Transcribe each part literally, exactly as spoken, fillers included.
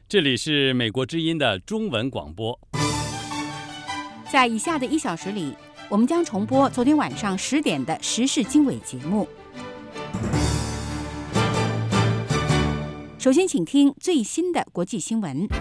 这里是美国之音的中文广播。 在以下的一小时里，我们将重播昨天晚上十点的时事经纬节目。首先，请听最新的国际新闻。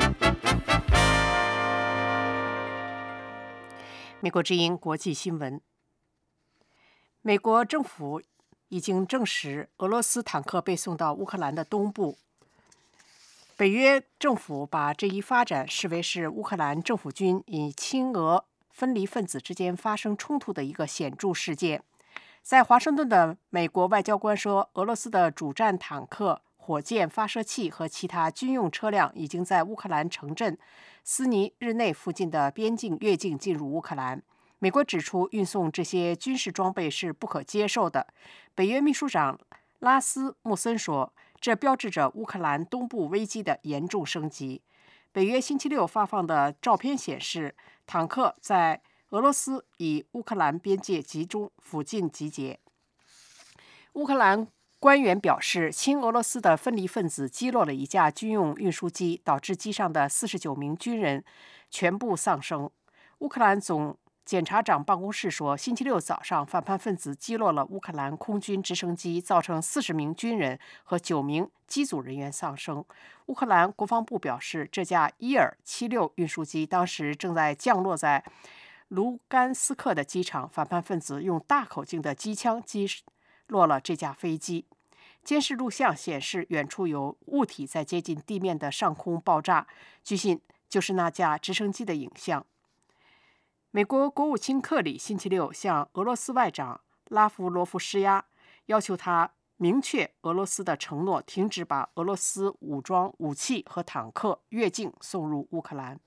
美国之音国际新闻：美国政府已经证实，俄罗斯坦克被送到乌克兰的东部。北约政府把这一发展视为是乌克兰政府军与亲俄分离分子之间发生冲突的一个显著事件。在华盛顿的美国外交官说，俄罗斯的主战坦克、火箭发射器和其他军用车辆已经在乌克兰城镇斯尼日内附近的边境越境进入乌克兰。美国指出，运送这些军事装备是不可接受的。北约秘书长拉斯穆森说，这标志着乌克兰东部危机的严重升级。北约星期六发放的照片显示，坦克在俄罗斯与乌克兰边界集中附近集结。乌克兰官员表示，亲俄罗斯的分离分子击落了一架军用运输机，导致机上的四十九名军人全部丧生。乌克兰总检察长办公室说，星期六早上，反叛分子击落了乌克兰空军直升机，造成四十名军人和九名机组人员丧生。乌克兰国防部表示，这架伊尔七六运输机当时正在降落在卢甘斯克的机场，反叛分子用大口径的机枪击落了这架飞机。监视录像显示，远处有物体在接近地面的上空爆炸，据信就是那架直升机的影像。美国国务卿克里星期六向俄罗斯外长拉夫罗夫施压，要求他明确俄罗斯的承诺，停止把俄罗斯武装武器和坦克越境送入乌克兰。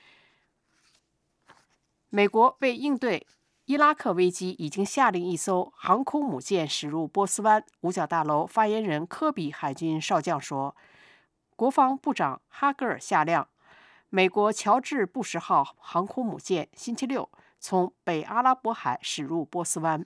美国为应对伊拉克危机，已经下令一艘航空母舰驶入波斯湾。五角大楼发言人科比海军少将说，国防部长哈格尔下令，美国乔治·布什号航空母舰星期六从北阿拉伯海驶入波斯湾。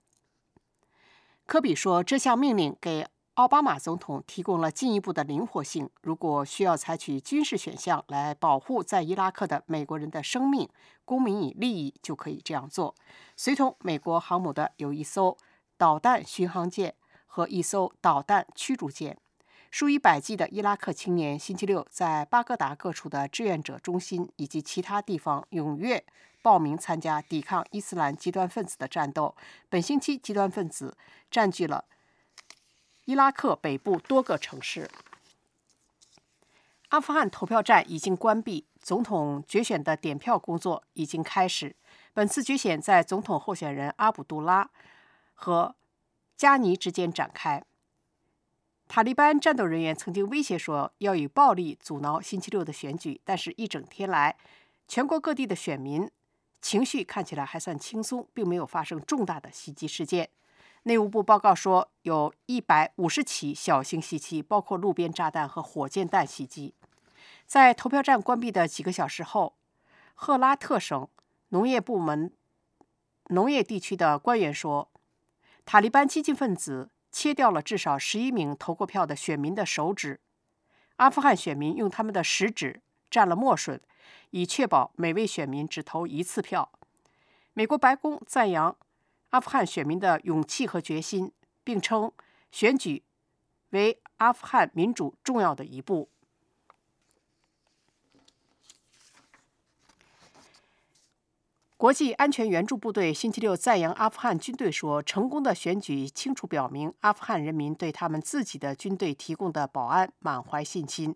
科比说，这项命令给奥巴马总统提供了进一步的灵活性，如果需要采取军事选项来保护在伊拉克的美国人的生命、公民与利益，就可以这样做。随同美国航母的有一艘导弹巡航舰和一艘导弹驱逐舰。数以百计的伊拉克青年星期六在巴格达各处的志愿者中心以及其他地方踊跃报名参加抵抗伊斯兰极端分子的战斗。本星期，极端分子占据了伊拉克北部多个城市。阿富汗投票站已经关闭，总统决选的点票工作已经开始。本次决选在总统候选人阿卜杜拉和加尼之间展开。塔利班战斗人员曾经威胁说要以暴力阻挠星期六的选举，但是一整天来，全国各地的选民情绪看起来还算轻松，并没有发生重大的袭击事件。内务部报告说，有一百五十起小型袭击，包括路边炸弹和火箭弹袭击。在投票站关闭的几个小时后，赫拉特省农业部门农业地区的官员说，塔利班激进分子切掉了至少十一名投过票的选民的手指。阿富汗选民用他们的食指蘸了墨水，以确保每位选民只投一次票。美国白宫赞扬阿富汗选民的勇气和决心，并称选举为阿富汗民主重要的一步。国际安全援助部队星期六赞扬阿富汗军队说，成功的选举清楚表明阿富汗人民对他们自己的军队提供的保安满怀信心。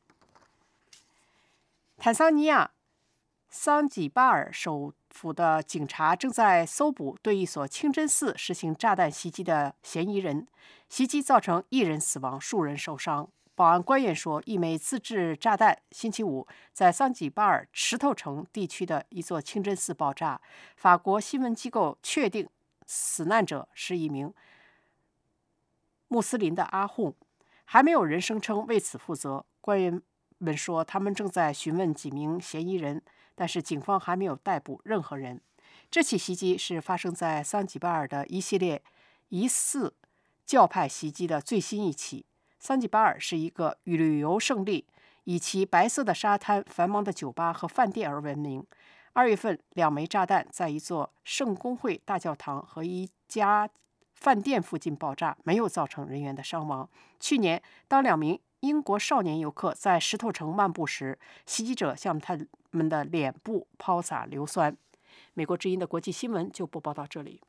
坦桑尼亚桑吉巴尔首府的警察正在搜捕对一所清真寺实行炸弹袭击的嫌疑人，袭击造成一人死亡，数人受伤。保安官员说，一枚自制炸弹星期五在桑吉巴尔石头城地区的一座清真寺爆炸。法国新闻机构确定死难者是一名穆斯林的阿訇，还没有人声称为此负责。官员们说，他们正在询问几名嫌疑人，但是警方还没有逮捕任何人。这起袭击是发生在桑吉巴尔的一系列疑似教派袭击的最新一起。桑吉巴尔是一个旅游胜地， 以其白色的沙滩、繁忙的酒吧和饭店而闻名。二月份，两枚炸弹在一座圣公会大教堂和一家饭店附近爆炸，没有造成人员的伤亡。去年，当两名英国少年游客在石头城漫步时，袭击者向他们的脸部抛洒硫酸。美国之音的国际新闻就播报到这里。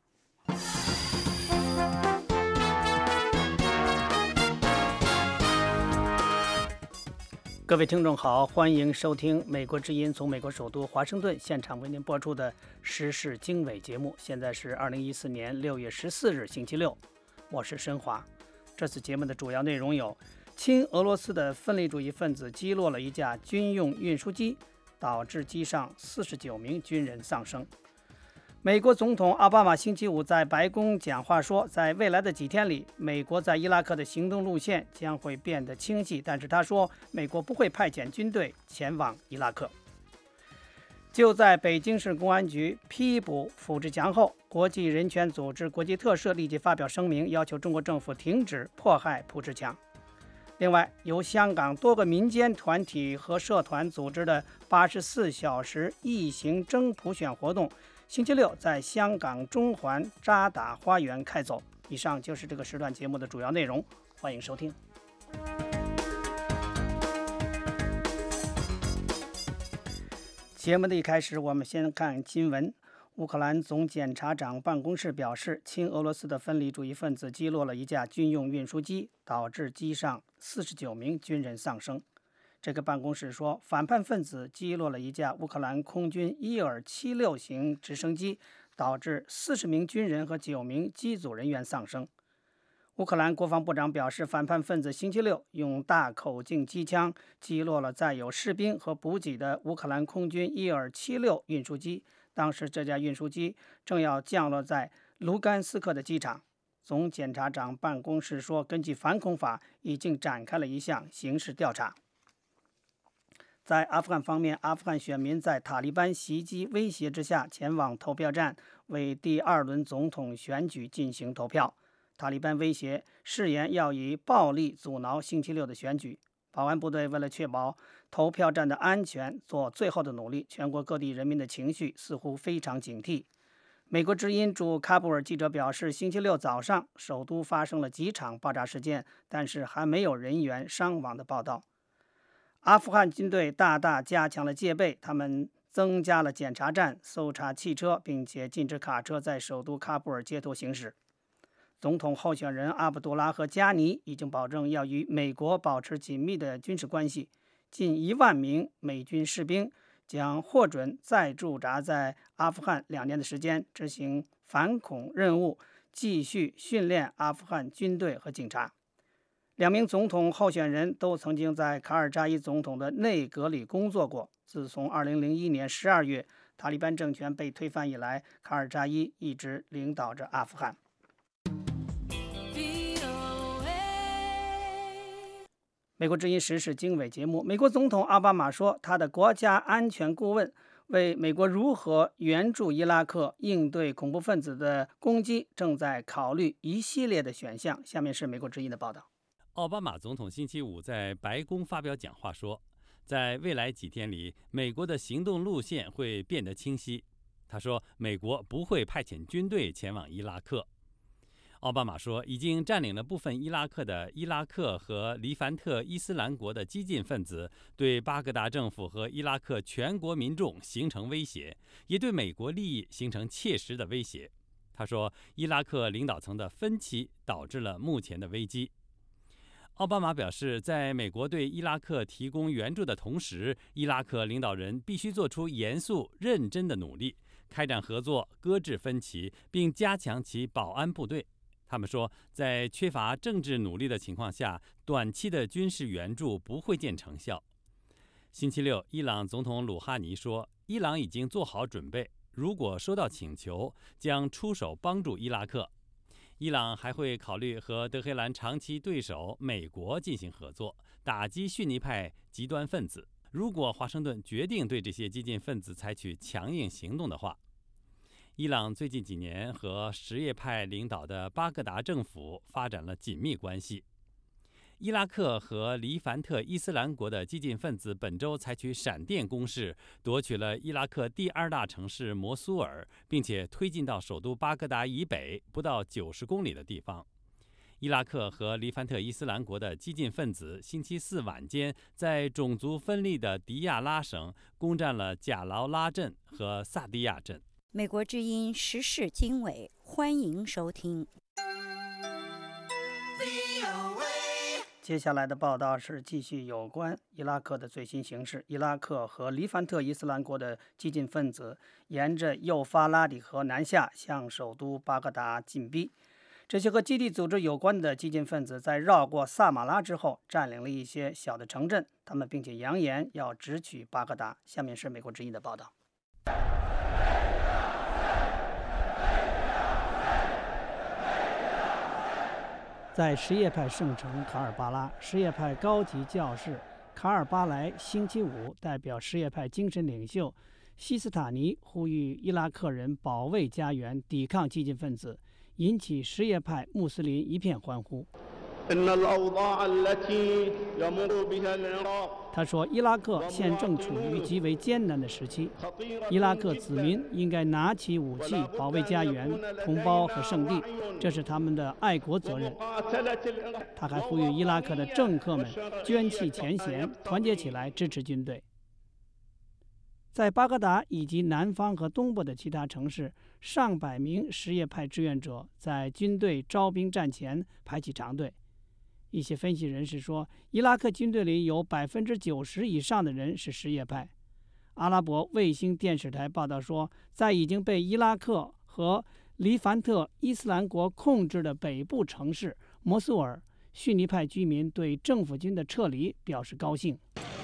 各位听众好，欢迎收听美国之音从美国首都华盛顿现场为您播出的时事经纬节目。现在是二零一四年六月十四日星期六，我是申华。这次节目的主要内容有：亲俄罗斯的分离主义分子击落了一架军用运输机，导致机上四十九名军人丧生。美国总统奥巴马星期五在白宫讲话说，在未来的几天里，美国在伊拉克的行动路线将会变得清晰，但是他说，美国不会派遣军队前往伊拉克。就在北京市公安局批捕卜志强后，国际人权组织国际特赦立即发表声明，要求中国政府停止迫害卜志强。另外，由香港多个民间团体和社团组织的八十四小时异行征普选活动星期六在香港中环渣打花园开走。以上就是这个时段节目的主要内容，欢迎收听。节目的一开始，我们先看新闻。乌克兰总检察长办公室表示，亲俄罗斯的分离主义分子击落了一架军用运输机，导致机上四十九名军人丧生。这个办公室说，反叛分子击落了一架乌克兰空军伊尔七六型直升机，导致四十名军人和九名机组人员丧生。乌克兰国防部长表示，反叛分子星期六用大口径机枪击落了载有士兵和补给的乌克兰空军伊尔七六运输机。当时这架运输机正要降落在卢甘斯克的机场。总检察长办公室说，根据反恐法已经展开了一项刑事调查。在阿富汗方面，阿富汗选民在塔利班袭击威胁之下前往投票站，为第二轮总统选举进行投票。塔利班威胁誓言要以暴力阻挠星期六的选举。保安部队为了确保投票站的安全做最后的努力，全国各地人民的情绪似乎非常警惕。美国之音驻喀布尔记者表示，星期六早上首都发生了几场爆炸事件，但是还没有人员伤亡的报道。阿富汗军队大大加强了戒备，他们增加了检查站，搜查汽车，并且禁止卡车在首都喀布尔街头行驶。总统候选人阿卜杜拉和加尼已经保证要与美国保持紧密的军事关系。近一万名美军士兵将获准再驻扎在阿富汗两年的时间，执行反恐任务，继续训练阿富汗军队和警察。两名总统候选人都曾经在卡尔扎伊总统的内阁里工作过。自从二零零一年十二月塔利班政权被推翻以来，卡尔扎伊一直领导着阿富汗。美国之音时事经纬节目，美国总统奥巴马说，他的国家安全顾问为美国如何援助伊拉克应对恐怖分子的攻击正在考虑一系列的选项。下面是美国之音的报道。 奥巴马总统星期五在白宫发表讲话说，在未来几天里，美国的行动路线会变得清晰。他说，美国不会派遣军队前往伊拉克。奥巴马说，已经占领了部分伊拉克的伊拉克和黎凡特伊斯兰国的激进分子，对巴格达政府和伊拉克全国民众形成威胁，也对美国利益形成切实的威胁。他说，伊拉克领导层的分歧导致了目前的危机。奥巴马表示，在美国对伊拉克提供援助的同时，伊拉克领导人必须做出严肃认真的努力，开展合作，搁置分歧，并加强其保安部队。他们说，在缺乏政治努力的情况下，短期的军事援助不会见成效。星期六，伊朗总统鲁哈尼说，伊朗已经做好准备，如果收到请求，将出手帮助伊拉克。伊朗还会考虑和德黑兰长期对手美国进行合作，打击逊尼派极端分子。如果华盛顿决定对这些激进分子采取强硬行动的话，伊朗最近几年和什叶派领导的巴格达政府发展了紧密关系。 伊拉克和黎凡特伊斯兰国的激进分子本周采取闪电攻势，夺取了伊拉克第二大城市摩苏尔，并且推进到首都巴格达以北不到九十公里的地方。伊拉克和黎凡特伊斯兰国的激进分子星期四晚间在种族分立的迪亚拉省攻占了贾劳拉镇和萨迪亚镇。 美国之音时事经纬，欢迎收听。 接下来的报道是继续有关伊拉克的最新形势。伊拉克和黎凡特伊斯兰国的激进分子沿着幼发拉底河南下，向首都巴格达进逼。这些和基地组织有关的激进分子在绕过萨马拉之后，占领了一些小的城镇，他们并且扬言要直取巴格达。下面是美国之音的报道。在什叶派圣城卡尔巴拉，什叶派高级教士卡尔巴莱星期五代表什叶派精神领袖西斯塔尼呼吁伊拉克人保卫家园，抵抗激进分子，引起什叶派穆斯林一片欢呼。他说，伊拉克现正处于极为艰难的时期，伊拉克子民应该拿起武器保卫家园、同胞和圣地，这是他们的爱国责任。他还呼吁伊拉克的政客们捐弃前嫌，团结起来支持军队。在巴格达以及南方和东部的其他城市，上百名什叶派志愿者在军队招兵站前排起长队。一些分析人士说，伊拉克军队里有百分之九十以上的人是什叶派。阿拉伯卫星电视台报道说，在已经被伊拉克和黎凡特伊斯兰国控制的北部城市摩苏尔，逊尼派居民对政府军的撤离表示高兴。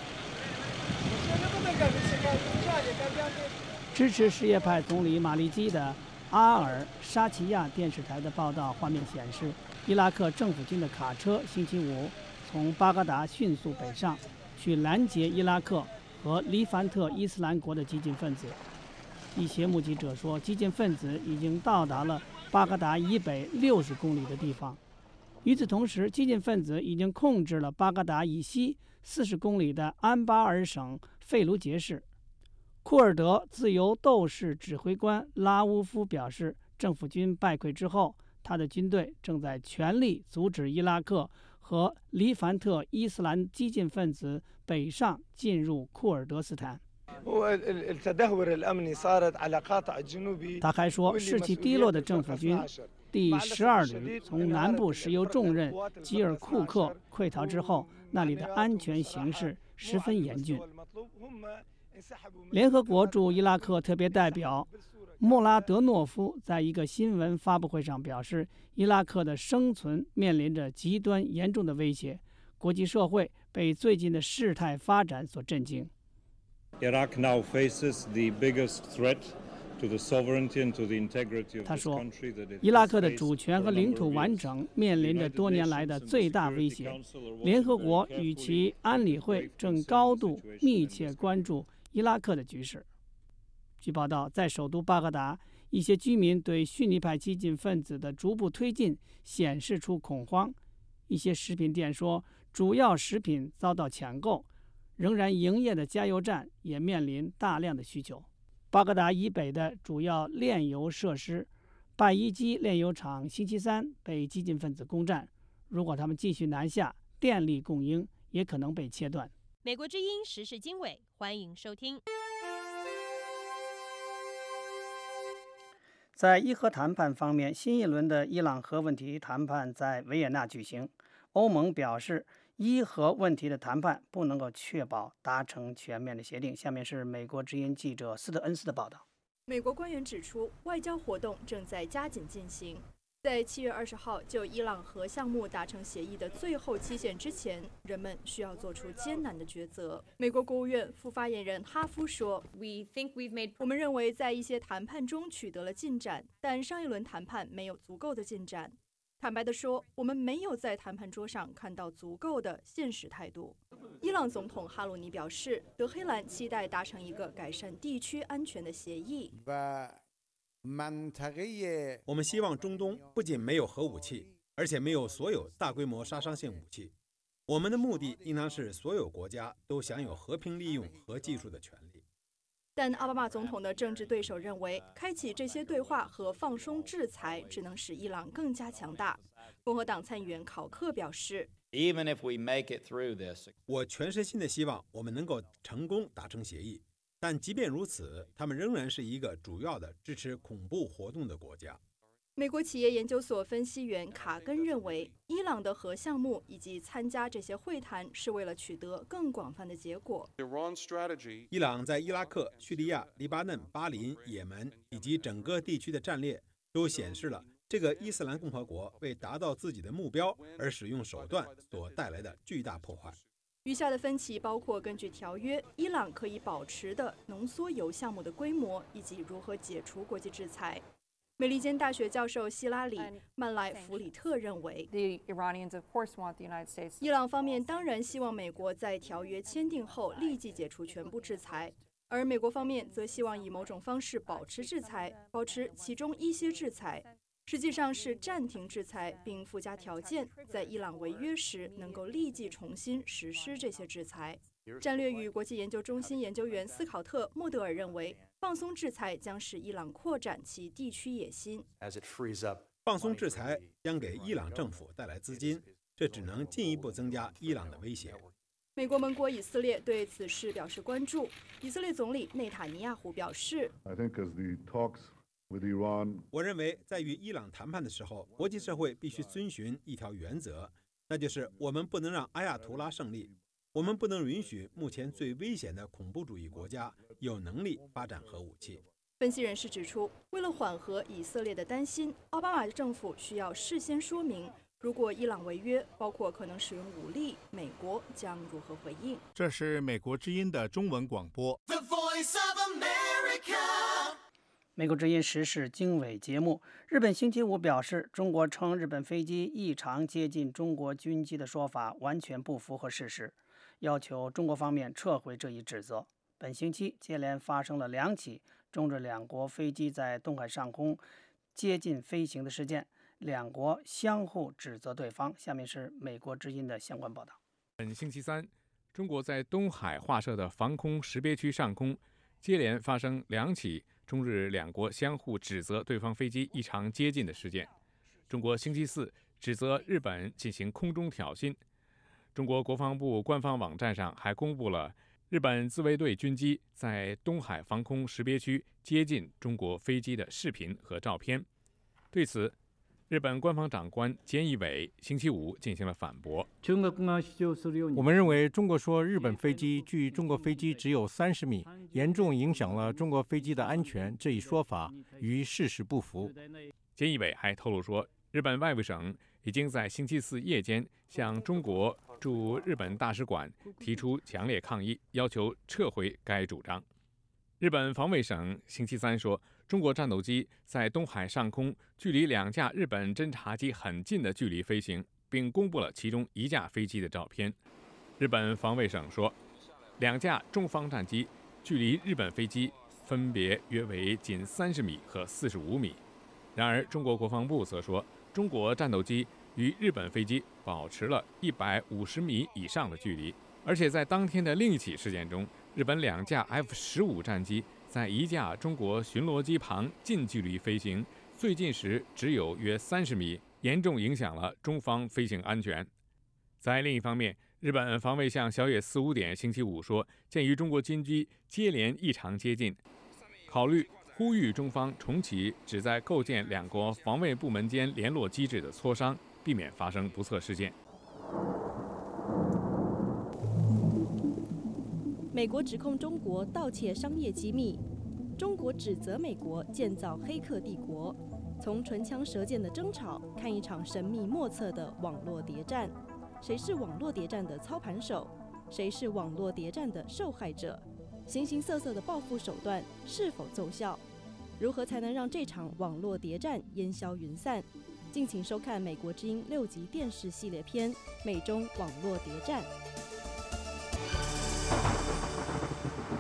支持什叶派总理马利基的阿尔沙奇亚电视台的报道画面显示，伊拉克政府军的卡车星期五从巴格达迅速北上，去拦截伊拉克和黎凡特伊斯兰国的激进分子。一些目击者说，激进分子已经到达了巴格达以北六十公里的地方。与此同时，激进分子已经控制了巴格达以西四十公里的安巴尔省费卢杰市。库尔德自由斗士指挥官拉乌夫表示，政府军败溃之后，他的军队正在全力阻止伊拉克和黎凡特伊斯兰激进分子北上进入库尔德斯坦。他还说，士气低落的政府军第十二旅从南部石油重镇吉尔库克溃逃之后，那里的安全形势十分严峻。联合国驻伊拉克特别代表穆拉德诺夫在一个新闻发布会上表示，伊拉克的生存面临着极端严重的威胁，国际社会被最近的事态发展所震惊。他说，伊拉克的主权和领土完整面临着多年来的最大威胁。联合国与其安理会正高度密切关注伊拉克的局势。据报道，在首都巴格达，一些居民对逊尼派激进分子的逐步推进显示出恐慌。一些食品店说，主要食品遭到抢购，仍然营业的加油站也面临大量的需求。巴格达以北的主要炼油设施拜伊基炼油厂星期三被激进分子攻占，如果他们继续南下，电力供应也可能被切断。 美国之音时事经纬，欢迎收听。 在伊核谈判方面，新一轮的伊朗核问题谈判在维也纳举行。欧盟表示，伊核问题的谈判不能够确保达成全面的协定。下面是美国之音记者斯特恩斯的报道。 美国官员指出，外交活动正在加紧进行。在七月二十号就伊朗核项目达成协议的最后期限之前，人们需要做出艰难的抉择。美国国务院副发言人哈夫说 ：“We think we've made 我们认为在一些谈判中取得了进展，但上一轮谈判没有足够的进展。坦白地说，我们没有在谈判桌上看到足够的现实态度。”伊朗总统哈鲁尼表示，德黑兰期待达成一个改善地区安全的协议。 我们希望中东不仅没有核武器，而且没有所有大规模杀伤性武器。 我们的目的应当是所有国家都享有和平利用核技术的权利。 但奥巴马总统的政治对手认为，开启这些对话和放松制裁只能使伊朗更加强大。共和党参议员考克表示， Even if we make it through this, 我全身心的希望我们能够成功达成协议，但即便如此，他们仍然是一个主要的支持恐怖活动的国家。 美国企业研究所分析员卡根认为，伊朗的核项目以及参加这些会谈是为了取得更广泛的结果。 伊朗在伊拉克、叙利亚、黎巴嫩、巴林、也门以及整个地区的战略都显示了这个伊斯兰共和国为达到自己的目标而使用手段所带来的巨大破坏。 余下的分歧包括根据条约，伊朗可以保持的浓缩铀项目的规模，以及如何解除国际制裁。美利坚大学教授希拉里·曼莱弗里特认为，伊朗方面当然希望美国在条约签订后立即解除全部制裁，而美国方面则希望以某种方式保持制裁，保持其中一些制裁，实际上是暂停制裁，并附加条件，在伊朗违约时能够立即重新实施这些制裁。战略与国际研究中心研究员斯考特·莫德尔认为，放松制裁将使伊朗扩展其地区野心。 放松制裁将给伊朗政府带来资金，这只能进一步增加伊朗的威胁。 美国盟国以色列对此事表示关注。以色列总理内塔尼亚胡表示， 我认为在与伊朗谈判的时候，国际社会必须遵循一条原则，那就是我们不能让阿亚图拉胜利，我们不能允许目前最危险的恐怖主义国家有能力发展核武器。 分析人士指出，为了缓和以色列的担心，奥巴马政府需要事先说明，如果伊朗违约，包括可能使用武力，美国将如何回应。 这是美国之音的中文广播。The Voice of America。美国之音时事经纬节目，日本星期五表示，中国称日本飞机异常接近中国军机的说法完全不符合事实，要求中国方面撤回这一指责。本星期接连发生了两起中日两国飞机在东海上空接近飞行的事件，两国相互指责对方。下面是美国之音的相关报道。 本星期三，中国在东海划设的防空识别区上空接连发生两起中日两国相互指责对方飞机异常接近的事件。中国星期四指责日本进行空中挑衅。中国国防部官方网站上还公布了日本自卫队军机在东海防空识别区接近中国飞机的视频和照片。对此，日本官方长官菅义伟星期五进行了反驳。 我们认为中国说日本飞机距中国飞机只有三十米，严重影响了中国飞机的安全，这一说法与事实不符。 菅义伟还透露说，日本外务省已经在星期四夜间向中国驻日本大使馆提出强烈抗议，要求撤回该主张。日本防卫省星期三说，中国战斗机在东海上空距离两架日本侦察机很近的距离飞行，并公布了其中一架飞机的照片。日本防卫省说，两架中方战机距离日本飞机分别约为仅三十米和四十五米。然而，中国国防部则说，中国战斗机与日本飞机保持了一百五十米以上的距离，而且在当天的另一起事件中，日本两架 F 十五 战机在一架中国巡逻机旁近距离飞行，最近时只有约三十米，严重影响了中方飞行安全。在另一方面，日本防卫相小野四五点星期五说，鉴于中国军机接连异常接近，考虑呼吁中方重启旨在构建两国防卫部门间联络机制的磋商，避免发生不测事件。 美国指控中国盗窃商业机密，中国指责美国建造黑客帝国。从唇枪舌剑的争吵，看一场神秘莫测的网络谍战。谁是网络谍战的操盘手？谁是网络谍战的受害者？形形色色的报复手段是否奏效？如何才能让这场网络谍战烟消云散？敬请收看美国之音六集电视系列片《美中网络谍战》。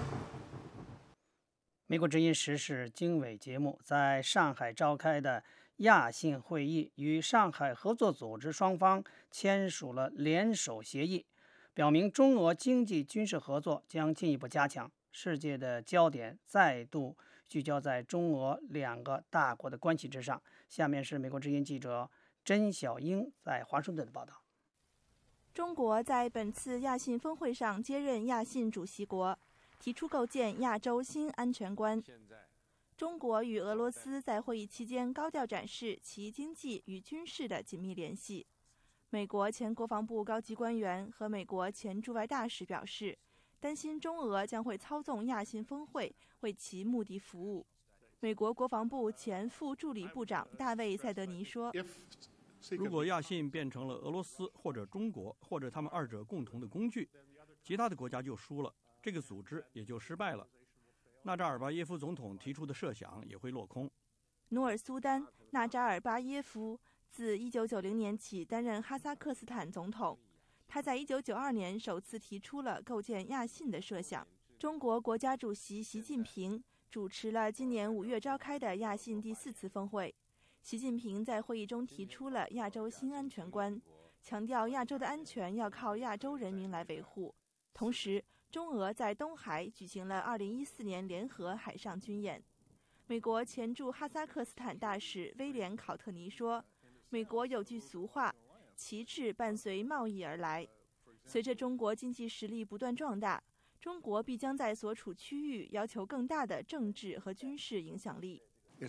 美国之音时事经纬节目在上海召开的亚信会议与上海合作组织双方签署了联手协议，表明中俄经济军事合作将进一步加强。世界的焦点再度聚焦在中俄两个大国的关系之上。下面是美国之音记者甄小英在华盛顿的报道。 中国在本次亚信峰会上接任亚信主席国，提出构建亚洲新安全观。中国与俄罗斯在会议期间高调展示其经济与军事的紧密联系。美国前国防部高级官员和美国前驻外大使表示，担心中俄将会操纵亚信峰会为其目的服务。美国国防部前副助理部长大卫·塞德尼说， 如果亚信变成了俄罗斯或者中国或者他们二者共同的工具，其他的国家就输了，这个组织也就失败了。纳扎尔巴耶夫总统提出的设想也会落空。 努尔苏丹·纳扎尔巴耶夫自一九九零年起担任哈萨克斯坦总统，他在一九九二年首次提出了构建亚信的设想。中国国家主席习近平主持了今年五月召开的亚信第四次峰会。习近平在会议中提出了亚洲新安全观，强调亚洲的安全要靠亚洲人民来维护。同时，中俄在东海举行了二零一四年联合海上军演。美国前驻哈萨克斯坦大使威廉·考特尼说，美国有句俗话，旗帜伴随贸易而来。随着中国经济实力不断壮大，中国必将在所处区域要求更大的政治和军事影响力。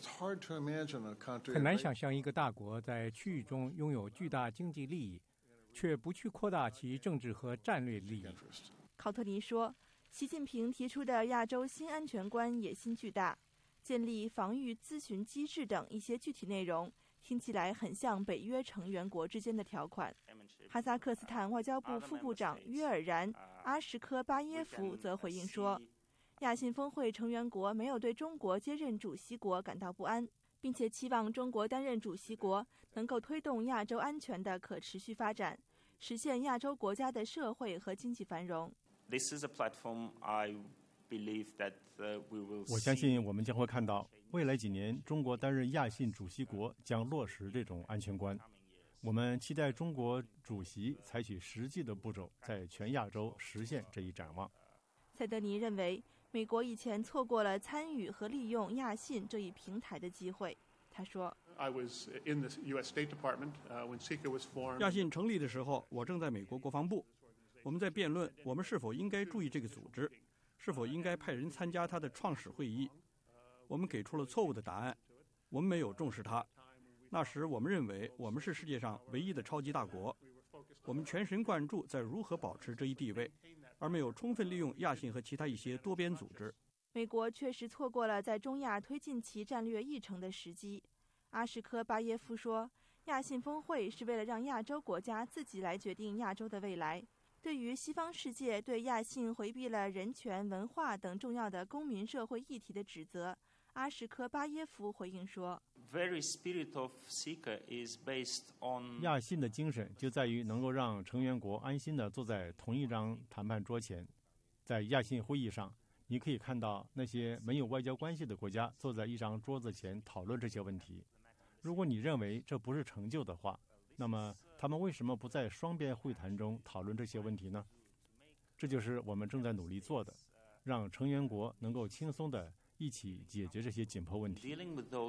很难想象一个大国在区域中拥有巨大经济利益，却不去扩大其政治和战略利益。 考特尼说，习近平提出的亚洲新安全观野心巨大，建立防御咨询机制等一些具体内容，听起来很像北约成员国之间的条款。哈萨克斯坦外交部副部长约尔然·阿什科巴耶夫则回应说，亚信峰会成员国没有对中国接任主席国感到不安，并且期望中国担任主席国能够推动亚洲安全的可持续发展，实现亚洲国家的社会和经济繁荣。 我相信我们将会看到，未来几年中国担任亚信主席国将落实这种安全观。我们期待中国主席采取实际的步骤，在全亚洲实现这一展望。 塞德尼认为，美国以前错过了参与和利用亚信这一平台的机会。他说， 亚信成立的时候，我正在美国国防部，我们在辩论我们是否应该注意这个组织，是否应该派人参加它的创始会议。我们给出了错误的答案，我们没有重视它。那时我们认为我们是世界上唯一的超级大国，我们全神贯注在如何保持这一地位，而没有充分利用亚信和其他一些多边组织。 美国确实错过了在中亚推进其战略议程的时机。阿什科巴耶夫说，亚信峰会是为了让亚洲国家自己来决定亚洲的未来。对于西方世界对亚信回避了人权、文化等重要的公民社会议题的指责，阿什科巴耶夫回应说， 亚信的精神就在于能够让成员国安心地坐在同一张谈判桌前。在亚信会议上，你可以看到那些没有外交关系的国家坐在一张桌子前讨论这些问题。如果你认为这不是成就的话，那么他们为什么不在双边会谈中讨论这些问题呢？这就是我们正在努力做的，让成员国能够轻松地一起解决这些紧迫问题。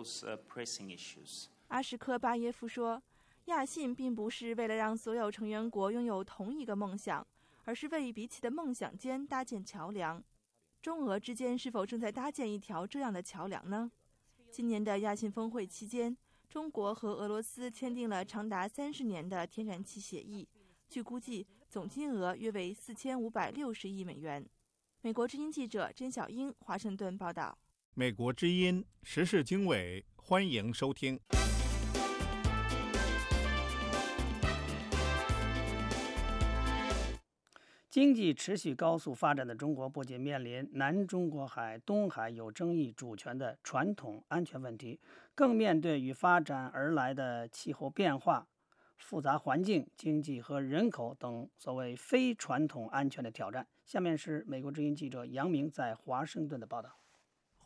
阿什科巴耶夫说，亚信并不是为了让所有成员国拥有同一个梦想，而是为彼此的梦想间搭建桥梁。中俄之间是否正在搭建一条这样的桥梁呢？今年的亚信峰会期间，中国和俄罗斯签订了长达三十年的天然气协议，据估计总金额约为四千五百六十亿美元。美国之音记者甄小英华盛顿报道。 美国之音时事经纬，欢迎收听。 经济持续高速发展的中国不仅面临南中国海、东海有争议主权的传统安全问题，更面对与发展而来的气候变化、复杂环境、经济和人口等所谓非传统安全的挑战。下面是美国之音记者杨明在华盛顿的报道。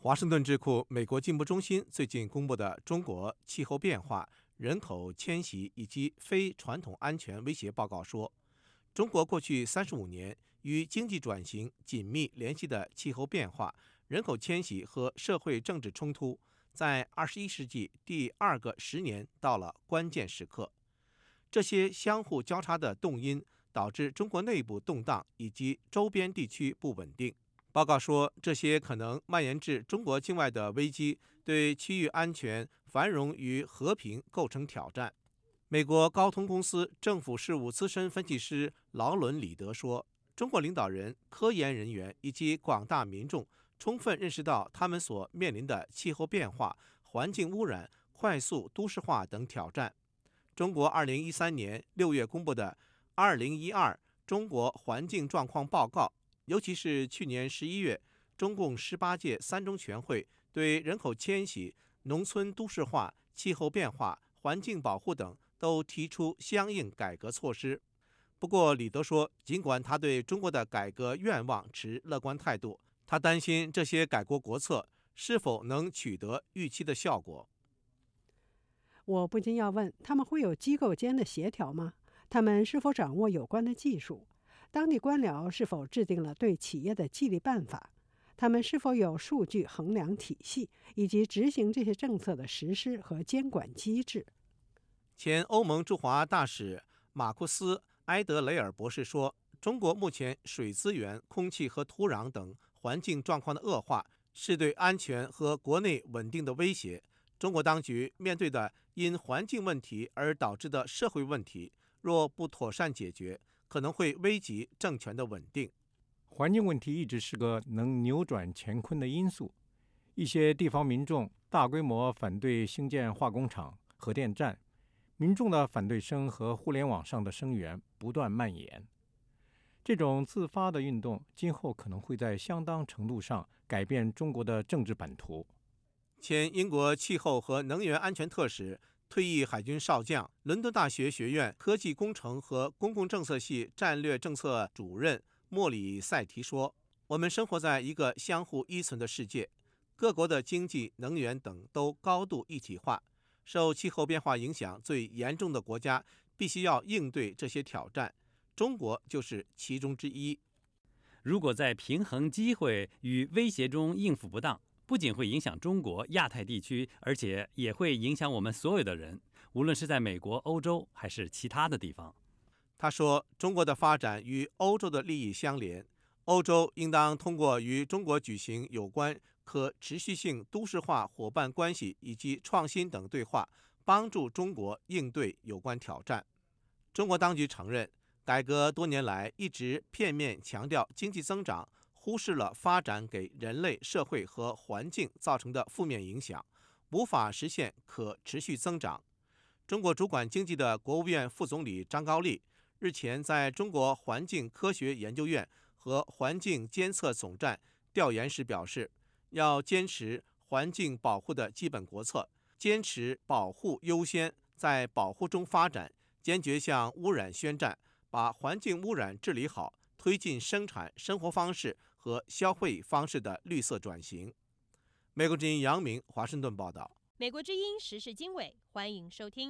华盛顿智库美国进步中心最近公布的《中国气候变化、人口迁徙以及非传统安全威胁报告》说，中国过去三十五年与经济转型紧密联系的气候变化、人口迁徙和社会政治冲突，在二十一世纪第二个十年到了关键时刻。这些相互交叉的动因导致中国内部动荡以及周边地区不稳定。报告说，这些可能蔓延至中国境外的危机对区域安全、繁荣与和平构成挑战。美国高通公司政府事务资深分析师劳伦·里德说，中国领导人、科研人员以及广大民众充分认识到他们所面临的气候变化、环境污染、快速都市化等挑战。中国二零一三年六月公布的《二零一二中国环境状况报告》，尤其是去年十一月中共十八届三中全会对人口迁徙、农村都市化、气候变化、环境保护等都提出相应改革措施。不过，李德说，尽管他对中国的改革愿望持乐观态度，他担心这些改国国策是否能取得预期的效果。 我不禁要问，他们会有机构间的协调吗？他们是否掌握有关的技术？当地官僚是否制定了对企业的激励办法？他们是否有数据衡量体系，以及执行这些政策的实施和监管机制？ 前欧盟驻华大使马库斯·埃德雷尔博士说，中国目前水资源、空气和土壤等环境状况的恶化，是对安全和国内稳定的威胁。中国当局面对的因环境问题而导致的社会问题，若不妥善解决，可能会危及政权的稳定。 环境问题一直是个能扭转乾坤的因素。一些地方民众大规模反对兴建化工厂、核电站，民众的反对声和互联网上的声援不断蔓延。这种自发的运动今后可能会在相当程度上改变中国的政治版图。 前英国气候和能源安全特使、退役海军少将、伦敦大学学院科技工程和公共政策系战略政策主任莫里塞提说，我们生活在一个相互依存的世界，各国的经济、能源等都高度一体化，受气候变化影响最严重的国家必须要应对这些挑战，中国就是其中之一。 如果在平衡机会与威胁中应付不当，不仅会影响中国、亚太地区，而且也会影响我们所有的人，无论是在美国、欧洲还是其他的地方。 他说，中国的发展与欧洲的利益相连，欧洲应当通过与中国举行有关可持续性都市化伙伴关系以及创新等对话，帮助中国应对有关挑战。中国当局承认，改革多年来一直片面强调经济增长，忽视了发展给人类社会和环境造成的负面影响，无法实现可持续增长。中国主管经济的国务院副总理张高丽日前在中国环境科学研究院和环境监测总站调研时表示，要坚持环境保护的基本国策，坚持保护优先，在保护中发展，坚决向污染宣战，把环境污染治理好，推进生产生活方式和消费方式的绿色转型。美国之音杨明华盛顿报道。 美国之音时事经纬，欢迎收听。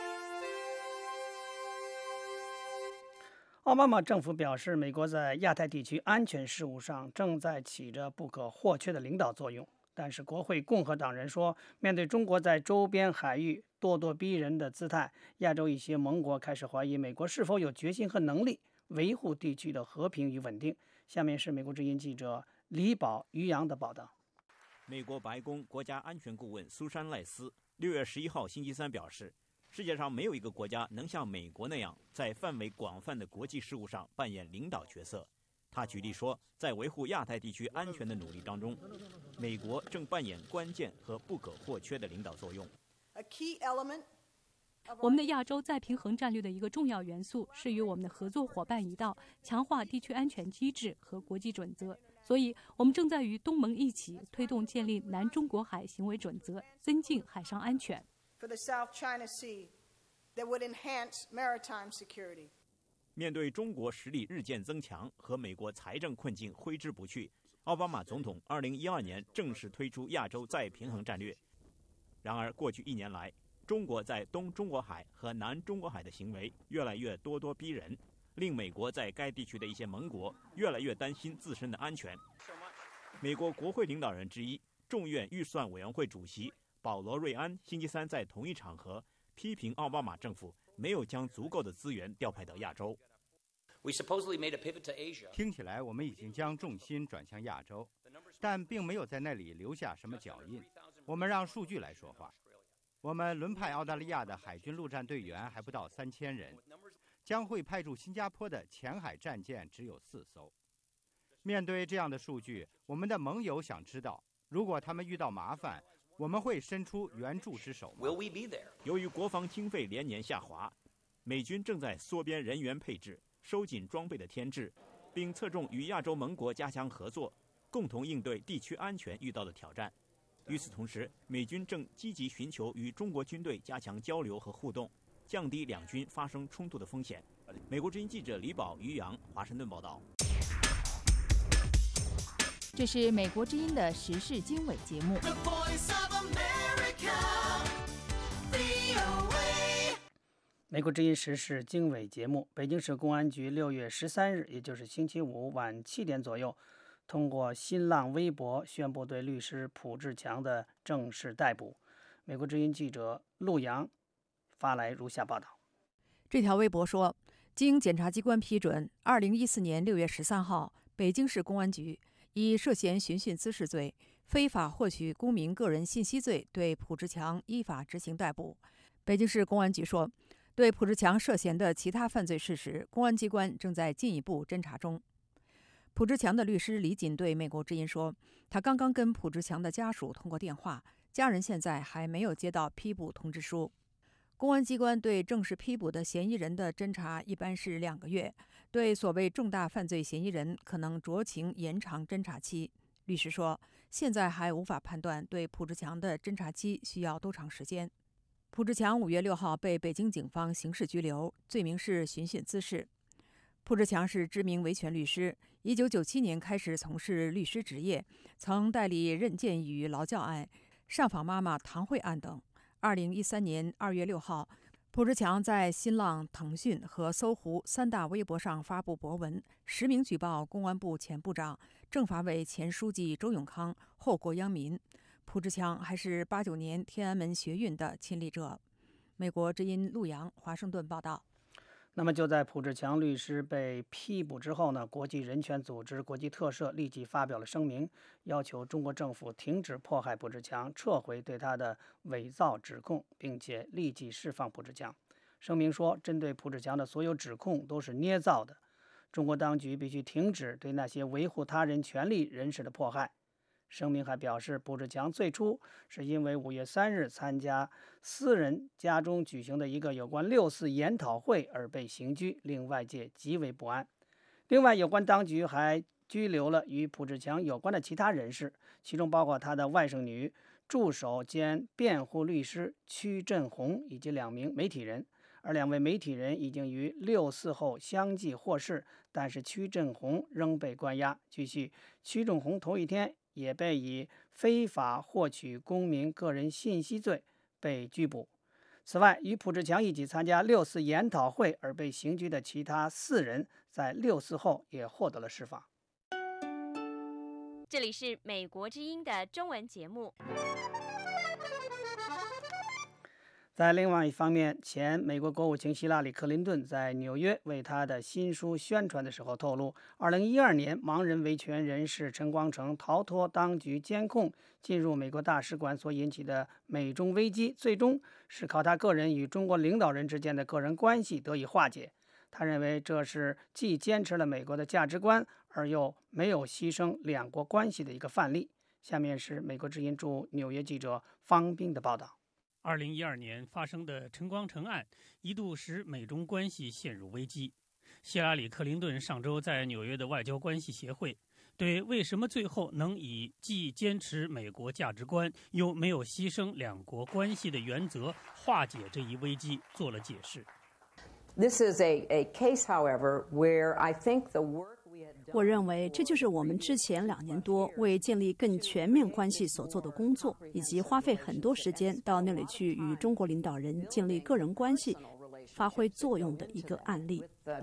奥巴马政府表示，美国在亚太地区安全事务上正在起着不可或缺的领导作用。但是，国会共和党人说，面对中国在周边海域咄咄逼人的姿态，亚洲一些盟国开始怀疑美国是否有决心和能力维护地区的和平与稳定。下面是美国之音记者李宝于洋的报道。 美国白宫国家安全顾问苏珊·赖斯六月十一号星期三表示，世界上没有一个国家能像美国那样在范围广泛的国际事务上扮演领导角色。他举例说，在维护亚太地区安全的努力当中，美国正扮演关键和不可或缺的领导作用。 我们的亚洲再平衡战略的一个重要元素是与我们的合作伙伴一道强化地区安全机制和国际准则，所以我们正在与东盟一起推动建立南中国海行为准则，增进海上安全。 面对中国实力日渐增强和美国财政困境挥之不去， 奥巴马总统二零一二年正式推出亚洲再平衡战略。然而，过去一年来，中国在东中国海和南中国海的行为越来越咄咄逼人，令美国在该地区的一些盟国越来越担心自身的安全。美国国会领导人之一、众院预算委员会主席保罗·瑞安星期三在同一场合批评奥巴马政府没有将足够的资源调派到亚洲。 听起来我们已经将重心转向亚洲，但并没有在那里留下什么脚印。我们让数据来说话。我们轮派澳大利亚的海军陆战队员还不到三千人，将会派驻新加坡的前海战舰只有四艘。面对这样的数据，我们的盟友想知道，如果他们遇到麻烦，我们会伸出援助之手吗？ 由于国防经费连年下滑，美军正在缩编人员配置，收紧装备的添置，并侧重与亚洲盟国加强合作，共同应对地区安全遇到的挑战。与此同时，美军正积极寻求与中国军队加强交流和互动，降低两军发生冲突的风险。美国之音记者李宝、于洋，华盛顿报道。 这是美国之音的时事经纬节目。 美国之音时事经纬节目，北京市公安局六月十三日，也就是星期五晚七点左右，通过新浪微博宣布对律师蒲志强的正式逮捕。美国之音记者陆洋发来如下报道。 这条微博说，经检察机关批准，二零一四年六月十三号，北京市公安局以涉嫌寻衅滋事罪、非法获取公民个人信息罪对蒲志强依法执行逮捕。北京市公安局说，对蒲志强涉嫌的其他犯罪事实，公安机关正在进一步侦查中。蒲志强的律师李锦对美国之音说，他刚刚跟蒲志强的家属通过电话，家人现在还没有接到批捕通知书。公安机关对正式批捕的嫌疑人的侦查一般是两个月，对所谓重大犯罪嫌疑人可能酌情延长侦查期。律师说，现在还无法判断对蒲志强的侦查期需要多长时间。蒲志强五月六号被北京警方刑事拘留，罪名是寻衅滋事。蒲志强是知名维权律师，一九九七年开始从事律师职业，曾代理任建宇劳教案、上访妈妈唐慧案等。二零一三年二月六号，蒲志强在新浪、腾讯和搜狐三大微博上发布博文，实名举报公安部前部长、政法委前书记周永康，祸国殃民。蒲志强还是八九年天安门学运的亲历者。美国之音陆洋，华盛顿报道。 那么就在蒲志强律师被批捕之后呢，国际人权组织国际特赦立即发表了声明，要求中国政府停止迫害蒲志强，撤回对他的伪造指控，并且立即释放蒲志强。声明说，针对蒲志强的所有指控都是捏造的，中国当局必须停止对那些维护他人权利人士的迫害。声明还表示，蒲志强最初是因为五月三日参加私人家中举行的一个有关六四研讨会而被刑拘，令外界极为不安。另外，有关当局还拘留了与蒲志强有关的其他人士，其中包括他的外甥女、助手兼辩护律师屈振红以及两名媒体人。而两位媒体人已经于六四后相继获释，但是屈振红仍被关押。据悉，屈振红头一天也被以非法获取公民个人信息罪被拘捕。此外，与蒲志强一起参加六四研讨会而被刑拘的其他四人，在六四后也获得了释放。 这里是美国之音的中文节目。 在另外一方面，前美国国务卿希拉里·克林顿在纽约为他的新书宣传的时候透露，二零一二年盲人维权人士陈光诚逃脱当局监控进入美国大使馆所引起的美中危机，最终是靠他个人与中国领导人之间的个人关系得以化解。他认为这是既坚持了美国的价值观，而又没有牺牲两国关系的一个范例。下面是美国之音驻纽约记者方斌的报道。 二零一二年发生的陈光诚案一度使美中关系陷入危机。希拉里·克林顿上周在纽约的外交关系协会对为什么最后能以既坚持美国价值观又没有牺牲两国关系的原则化解这一危机做了解释。 This is a, a case, however, where I think the work we 我认为这就是我们之前两年多为建立更全面关系所做的工作，以及花费很多时间到那里去与中国领导人建立个人关系发挥作用的一个案例。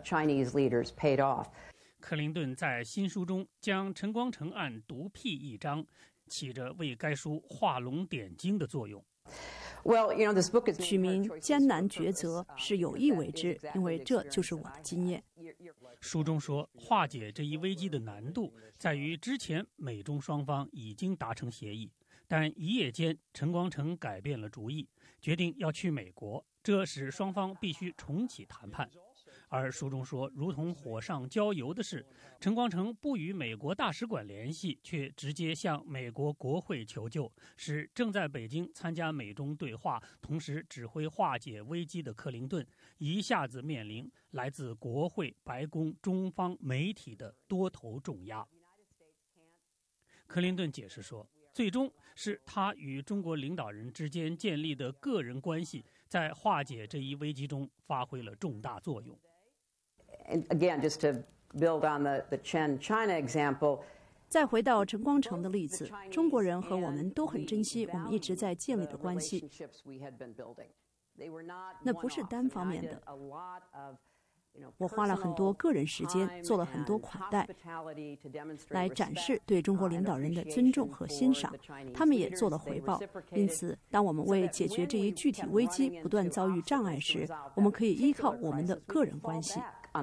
克林顿在新书中将陈光诚案独辟一章，起着为该书画龙点睛的作用。 取名《艰难抉择》是有意为之，因为这就是我的经验。 书中说，化解这一危机的难度在于之前美中双方已经达成协议，但一夜间陈光诚改变了主意，决定要去美国，这使双方必须重启谈判。而书中说，如同火上浇油的是，陈光诚不与美国大使馆联系，却直接向美国国会求救，使正在北京参加美中对话，同时指挥化解危机的克林顿一下子面临来自国会、白宫、中方媒体的多头重压。克林顿解释说，最终是他与中国领导人之间建立的个人关系，在化解这一危机中发挥了重大作用。 Again, just to build on the, the Chen China example. 再回到陈光诚的例子，中国人和我们都很珍惜我们一直在建立的关系，那不是单方面的。我花了很多个人时间，做了很多款待，来展示对中国领导人的尊重和欣赏，他们也做了回报。因此，当我们为解决这一具体危机不断遭遇障碍时，我们可以依靠我们的个人关系。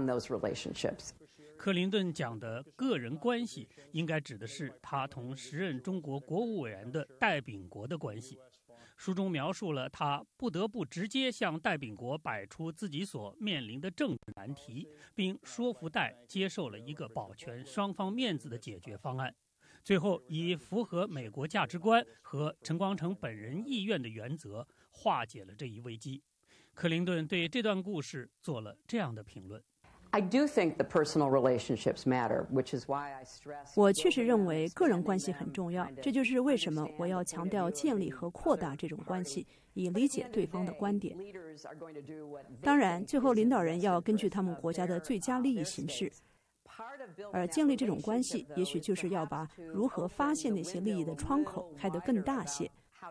克林顿讲的个人关系，应该指的是他同时任中国国务委员的戴秉国的关系。书中描述了他不得不直接向戴秉国摆出自己所面临的政治难题，并说服戴接受了一个保全双方面子的解决方案。最后以符合美国价值观和陈光诚本人意愿的原则化解了这一危机。克林顿对这段故事做了这样的评论。 I do think the personal relationships matter, which is why I stress. 我确实认为个人关系很重要，这就是为什么我要强调建立和扩大这种关系，以理解对方的观点。当然，最后领导人要根据他们国家的最佳利益行事，而建立这种关系，也许就是要把如何发现那些利益的窗口开得更大些。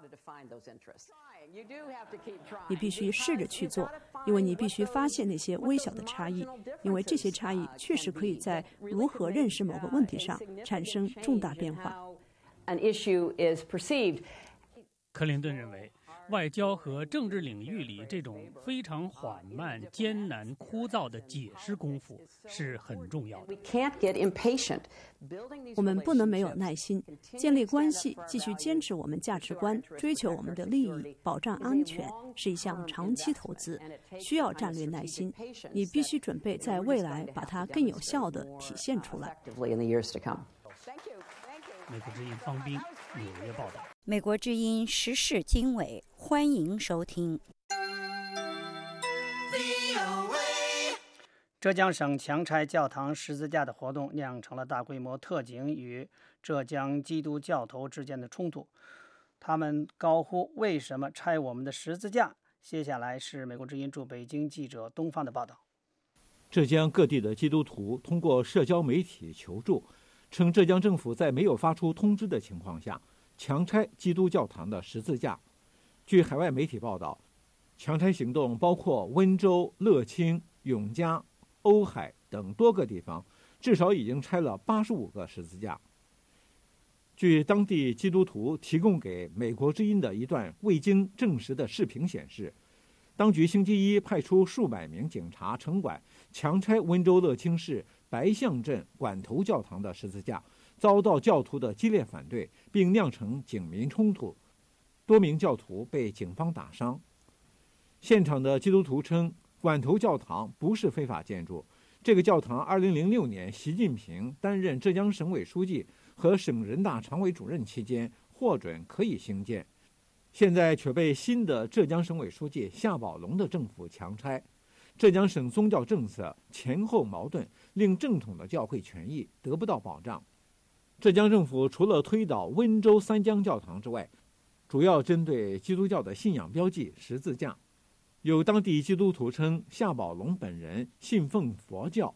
你必须试着去做，因为你必须发现那些微小的差异，因为这些差异确实可以在如何认识某个问题上产生重大变化。 克林顿认为，外交和政治领域里这种非常缓慢、艰难、枯燥的解释功夫是很重要的。 我们不能没有耐心，建立关系，继续坚持我们价值观，追求我们的利益，保障安全，是一项长期投资，需要战略耐心。你必须准备在未来把它更有效地体现出来。 美国之音方斌，纽约报道。 美国之音时事经纬，欢迎收听。 浙江省强拆教堂十字架的活动酿成了大规模特警与浙江基督教徒之间的冲突，他们高呼为什么拆我们的十字架。接下来是美国之音驻北京记者东方的报道。 浙江各地的基督徒通过社交媒体求助，称浙江政府在没有发出通知的情况下强拆基督教堂的十字架。据海外媒体报道，强拆行动包括温州、乐清、永嘉、瓯海等多个地方，至少已经拆了八十五个十字架。据当地基督徒提供给美国之音的一段未经证实的视频显示，当局星期一派出数百名警察城管强拆温州乐清市白象镇管头教堂的十字架，遭到教徒的激烈反对，并酿成警民冲突，多名教徒被警方打伤。现场的基督徒称，管头教堂不是非法建筑，这个教堂二零零六年习近平担任浙江省委书记和省人大常委主任期间获准可以兴建，现在却被新的浙江省委书记夏宝龙的政府强拆。浙江省宗教政策前后矛盾，令正统的教会权益得不到保障。浙江政府除了推倒温州三江教堂之外，主要针对基督教的信仰标记十字架。有当地基督徒称，夏宝龙本人信奉佛教，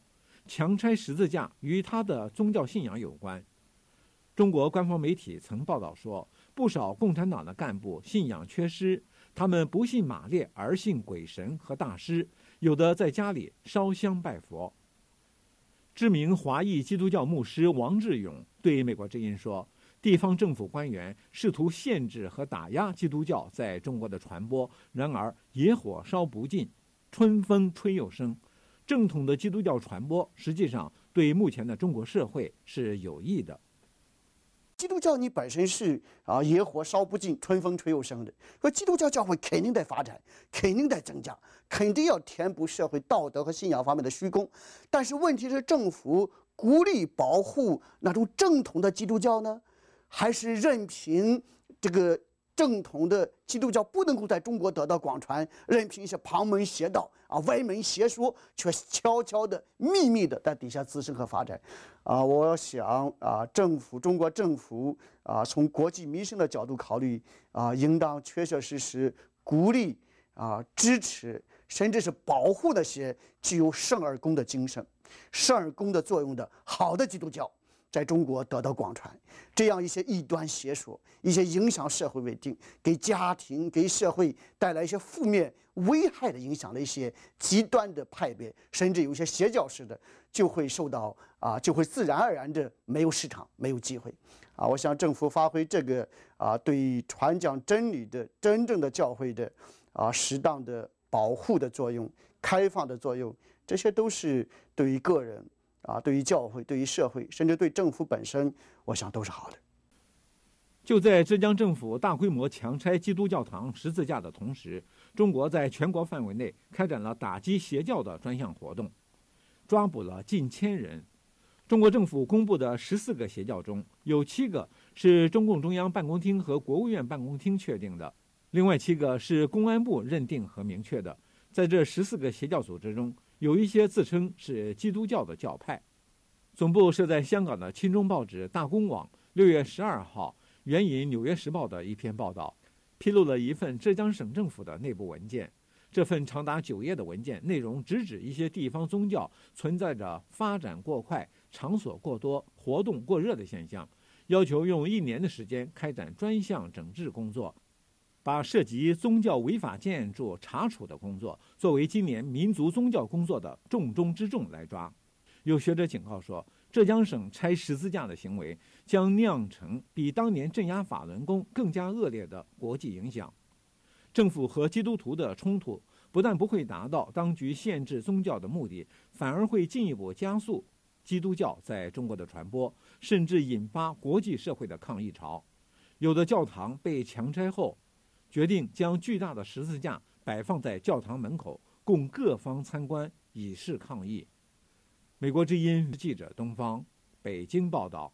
强拆十字架与他的宗教信仰有关。中国官方媒体曾报道说，不少共产党的干部信仰缺失，他们不信马列而信鬼神和大师，有的在家里烧香拜佛。知名华裔基督教牧师王志勇对美国之音说，地方政府官员试图限制和打压基督教在中国的传播，然而野火烧不尽，春风吹又生。正统的基督教传播实际上对目前的中国社会是有益的。 基督教你本身是啊野火烧不尽，春风吹又生的，说基督教教会肯定在发展，肯定在增加，肯定要填补社会道德和信仰方面的虚空。但是问题是，政府鼓励保护那种正统的基督教呢，还是任凭这个正统的基督教不能够在中国得到广传，任凭一些旁门邪道啊、歪门邪说却悄悄的、秘密的在底下滋生和发展。啊，我想啊，政府中国政府啊，从国计民生的角度考虑啊，应当确确实实鼓励啊、支持，甚至是保护那些具有圣而公的精神、圣而公的作用的好的基督教，在中国得到广传。这样一些异端邪说、一些影响社会稳定、给家庭、给社会带来一些负面危害的影响的一些极端的派别，甚至有一些邪教式的，就会受到啊，就会自然而然的没有市场、没有机会。啊，我想政府发挥这个啊，对传讲真理的真正的教会的啊适当的保护的作用、开放的作用，这些都是对于个人啊、对于教会、对于社会，甚至对政府本身，我想都是好的。 就在浙江政府大规模强拆基督教堂十字架的同时，中国在全国范围内开展了打击邪教的专项活动，抓捕了近千人。中国政府公布的十四个邪教中，有七个是中共中央办公厅和国务院办公厅确定的，另外七个是公安部认定和明确的。在这十四个邪教组织中，有一些自称是基督教的教派。总部设在香港的亲中报纸大公网六月十二号援引《纽约时报》的一篇报道，披露了一份浙江省政府的内部文件。这份长达九页的文件内容直指一些地方宗教存在着发展过快、场所过多、活动过热的现象，要求用一年的时间开展专项整治工作，把涉及宗教违法建筑查处的工作作为今年民族宗教工作的重中之重来抓。有学者警告说，浙江省拆十字架的行为将酿成比当年镇压法轮功更加恶劣的国际影响。政府和基督徒的冲突不但不会达到当局限制宗教的目的，反而会进一步加速基督教在中国的传播，甚至引发国际社会的抗议潮。有的教堂被强拆后，决定将巨大的十字架摆放在教堂门口，供各方参观，以示抗议。美国之音记者东方北京报道。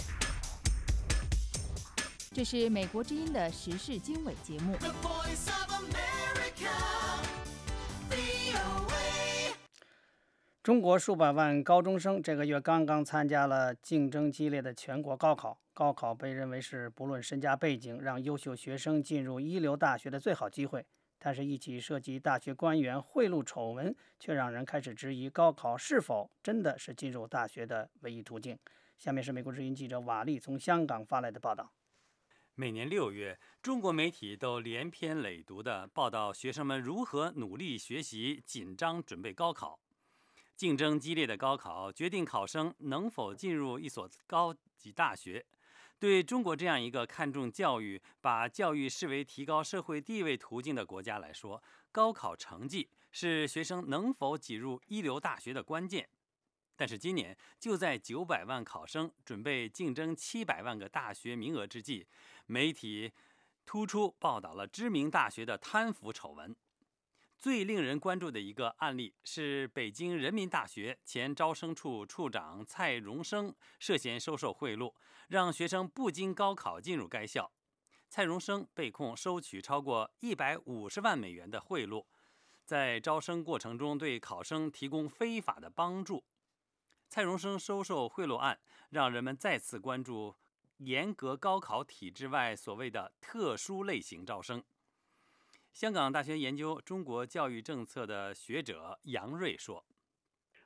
这是美国之音的时事经纬节目。 中国数百万高中生这个月刚刚参加了竞争激烈的全国高考。高考被认为是不论身家背景，让优秀学生进入一流大学的最好机会。但是，一起涉及大学官员贿赂丑闻，却让人开始质疑高考是否真的是进入大学的唯一途径。下面是美国之音记者瓦利从香港发来的报道。 每年六月，中国媒体都连篇累牍地报道学生们如何努力学习、紧张准备高考。竞争激烈的高考决定考生能否进入一所高级大学。对中国这样一个看重教育、把教育视为提高社会地位途径的国家来说，高考成绩是学生能否挤入一流大学的关键。但是今年，就在九百万考生准备竞争七百万个大学名额之际，媒体突出报道了知名大学的贪腐丑闻。最令人关注的一个案例是北京人民大学前招生处处长蔡荣生涉嫌收受贿赂，让学生不经高考进入该校。蔡荣生被控收取超过一百五十万美元的贿赂，在招生过程中对考生提供非法的帮助。蔡荣生收受贿赂案让人们再次关注严格高考体制外所谓的特殊类型招生。香港大学研究中国教育政策的学者杨瑞说：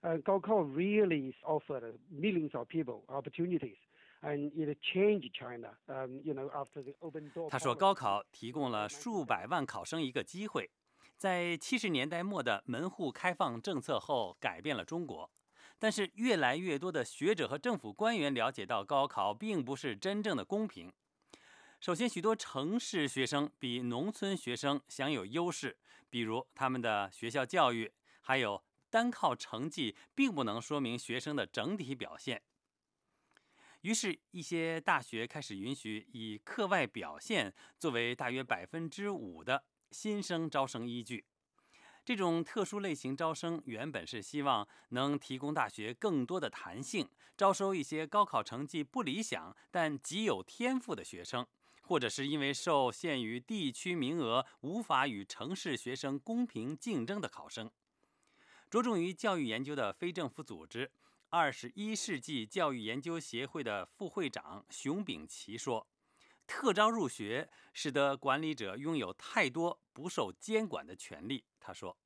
Uh, 高考 really offered millions of people opportunities, and it changed China. Um, you know, after the open door. 他说，高考提供了数百万考生一个机会，在七十年代末的门户开放政策后，改变了中国。但是，越来越多的学者和政府官员了解到，高考并不是真正的公平。首先，许多城市学生比农村学生享有优势，比如他们的学校教育，还有单靠成绩并不能说明学生的整体表现。于是，一些大学开始允许以课外表现作为大约百分之五的新生招生依据。这种特殊类型招生原本是希望能提供大学更多的弹性，招收一些高考成绩不理想但极有天赋的学生，或者是因为受限于地区名额无法与城市学生公平竞争的考生。着重于教育研究的非政府组织二十一世纪教育研究协会的副会长熊丙奇说，特招入学使得管理者拥有太多不受监管的权利。他说，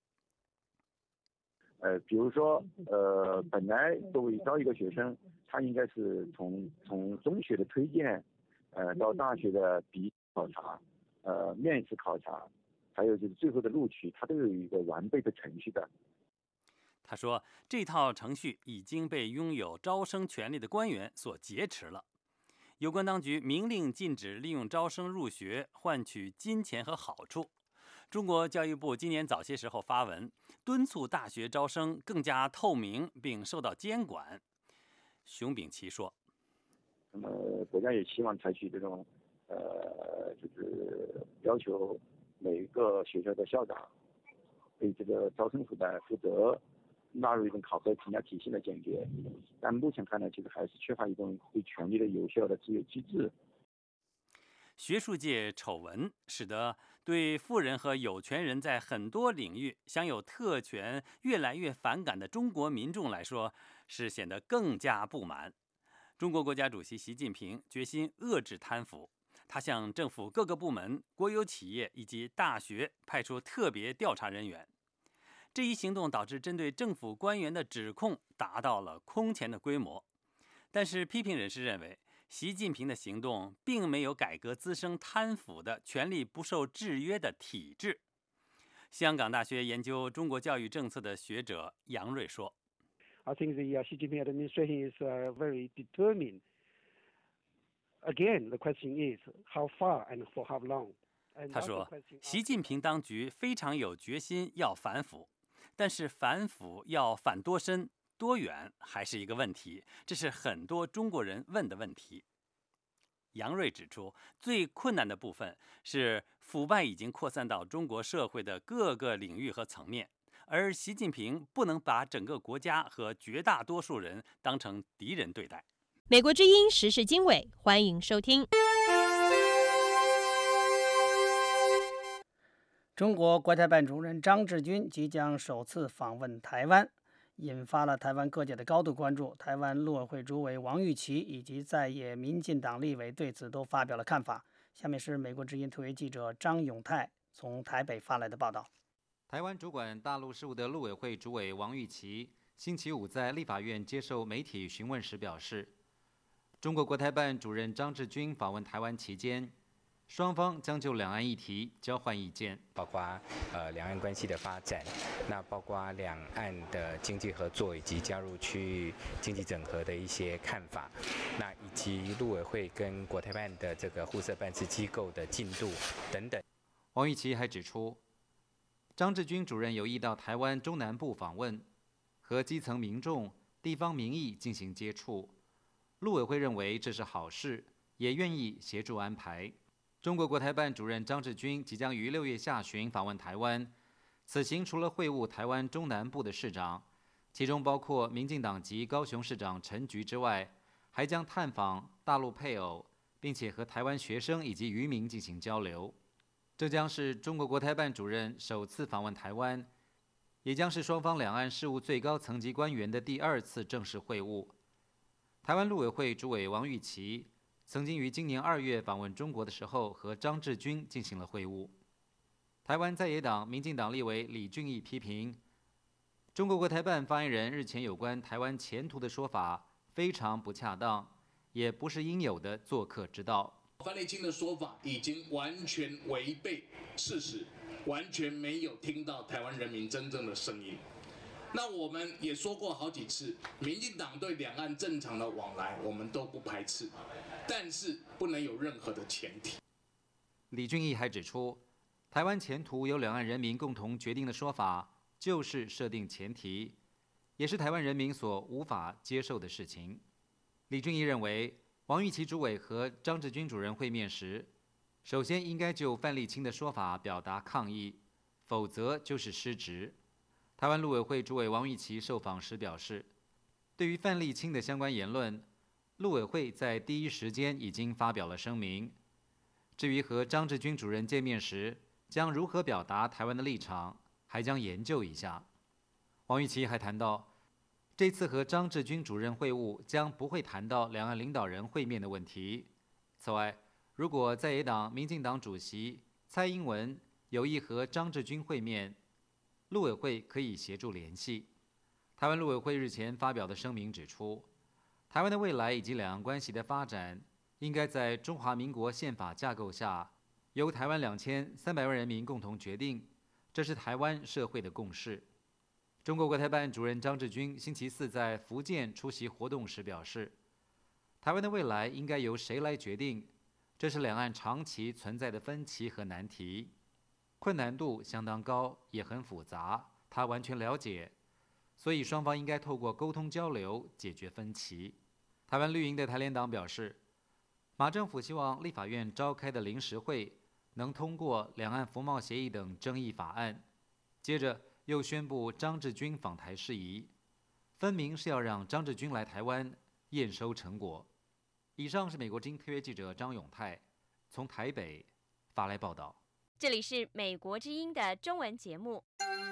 呃，比如说，呃，本来作为招一个学生，他应该是从从中学的推荐，呃，到大学的笔考察，呃，面试考察，还有就是最后的录取，他都有一个完备的程序的。 他说，这套程序已经被拥有招生权利的官员所劫持了。有关当局明令禁止利用招生入学换取金钱和好处。中国教育部今年早些时候发文，敦促大学招生更加透明并受到监管。熊丙奇说， 那么国家也希望采取这种，呃，就是要求每个学校的校长对这个招生负担负责，纳入一种考核评价体系的检决，但目前看来，其实还是缺乏一种对权力的有效的制约机制。 学术界丑闻使得对富人和有权人在很多领域享有特权越来越反感的中国民众来说，是显得更加不满。中国国家主席习近平决心遏制贪腐，他向政府各个部门、国有企业以及大学派出特别调查人员。这一行动导致针对政府官员的指控达到了空前的规模，但是批评人士认为，习近平的行动并没有改革滋生贪腐的权力不受制约的体制。香港大学研究中国教育政策的学者杨瑞说 I think the uh, Xi Jinping administration is uh, very determined. Again, the question is how far and for how long. 他说，习近平当局非常有决心要反腐，但是反腐要反多深多远还是一个问题，这是很多中国人问的问题。杨瑞指出，最困难的部分是腐败已经扩散到中国社会的各个领域和层面，而习近平不能把整个国家和绝大多数人当成敌人对待。 美国之音时事经纬，欢迎收听。 中国国台办主任张志军即将首次访问台湾，引发了台湾各界的高度关注。台湾陆委会主委王玉琦以及在野民进党立委对此都发表了看法。下面是美国之音特约记者张永泰从台北发来的报道。 台湾主管大陆事务的陆委会主委王玉琦星期五在立法院接受媒体询问时表示，中国国台办主任张志军访问台湾期间，双方将就两岸议题交换意见， 包括呃两岸关系的发展，那包括两岸的经济合作以及加入区域经济整合的一些看法，那以及陆委会跟国台办的这个互设办事机构的进度等等。 王玉琦还指出，张志军主任有意到台湾中南部访问，和基层民众、地方民意进行接触，陆委会认为这是好事，也愿意协助安排。中国国台办主任张志军即将于六月下旬访问台湾，此行除了会晤台湾中南部的市长，其中包括民进党籍高雄市长陈菊之外，还将探访大陆配偶，并且和台湾学生以及渔民进行交流。这将是中国国台办主任首次访问台湾，也将是双方两岸事务最高层级官员的第二次正式会晤。台湾陆委会主委王玉琦曾经于今年二月访问中国的时候，和张志军进行了会晤。台湾在野党民进党立委李俊毅批评， 中国国台办发言人日前有关台湾前途的说法非常不恰当，也不是应有的做客之道。 范立青的说法已经完全违背事实，完全没有听到台湾人民真正的声音。那我们也说过好几次，民进党对两岸正常的往来我们都不排斥，但是不能有任何的前提。 李俊毅还指出，台湾前途由两岸人民共同决定的说法，就是设定前提，也是台湾人民所无法接受的事情。李俊毅认为，王玉琦主委和张志军主任会面时，首先应该就范立青的说法表达抗议，否则就是失职。台湾陆委会主委王玉琦受访时表示，对于范立青的相关言论，陆委会在第一时间已经发表了声明。至于和张志军主任见面时将如何表达台湾的立场，还将研究一下。王玉琦还谈到，这次和张志军主任会晤将不会谈到两岸领导人会面的问题。此外，如果在野党民进党主席蔡英文有意和张志军会面，陆委会可以协助联系。台湾陆委会日前发表的声明指出，台湾的未来以及两岸关系的发展，应该在中华民国宪法架构下，由台湾两千三百万人民共同决定，这是台湾社会的共识。中国国台办主任张志军星期四在福建出席活动时表示，台湾的未来应该由谁来决定，这是两岸长期存在的分歧和难题，困难度相当高，也很复杂，他完全了解，所以双方应该透过沟通交流解决分歧。台湾绿营的台联党表示，马政府希望立法院召开的临时会能通过两岸服贸协议等争议法案，接着又宣布张志军访台事宜，分明是要让张志军来台湾验收成果。以上是美国之音特约记者张永泰从台北发来报道。 这里是美国之音的中文节目。